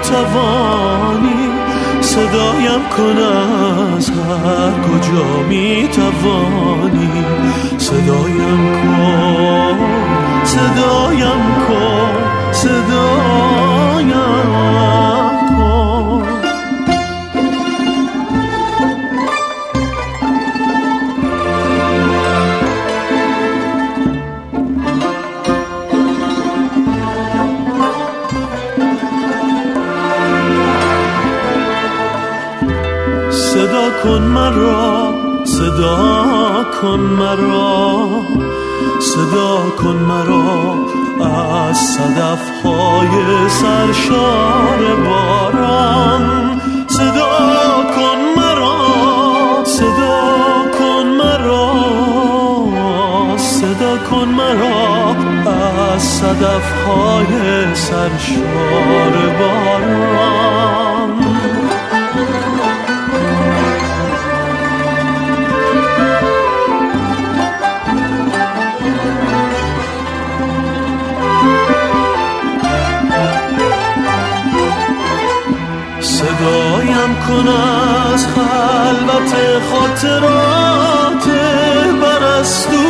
توانی، صدایم کن از هر کجا می توانی، صدایم کن، صدایم کن، صدایم کن. صدا کن مرا، صدا کن مرا، صدا کن مرا از صدف‌های سرشار باران، صدا کن مرا، صدا کن مرا، صدا کن مرا از صدف‌های سرشار باران. صدایم کن از خلوت خاطرات پرستو،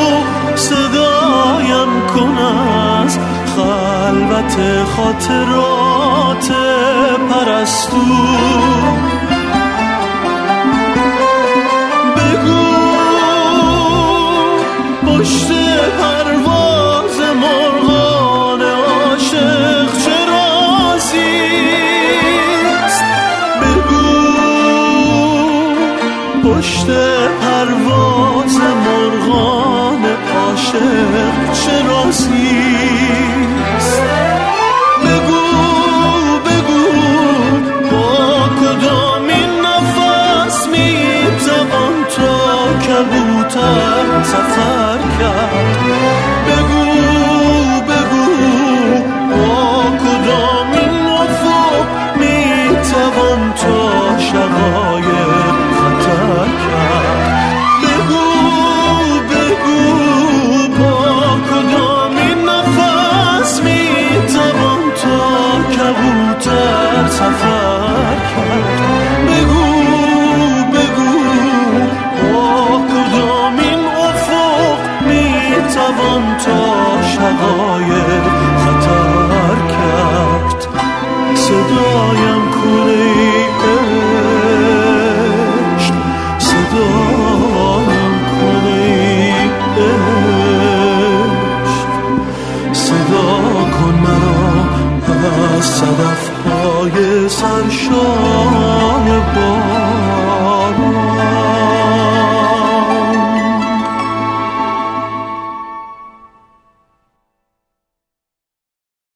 صدایم کن از خلوت خاطرات پرستو. بگو پشت پرواز مرغان عاشق چه رازیست، پشت پرواز مرغان عاشق چه رازیست. بگو بگو با کدامین نفس میتوان تا کبوتر سفر کرد. بگو بگو با کدامین افق میتوان تا شقایق خطر کرد. بگو بگو با کدامین نفس میتوان تا کبوتر سفر کرد. بگو بگو با کدامین افق میتوان تا شقایق خطر کرد. صدایم کن ای عشق، صدایم کن ای عشق، صدا کن مرا از صدف‌های سرشار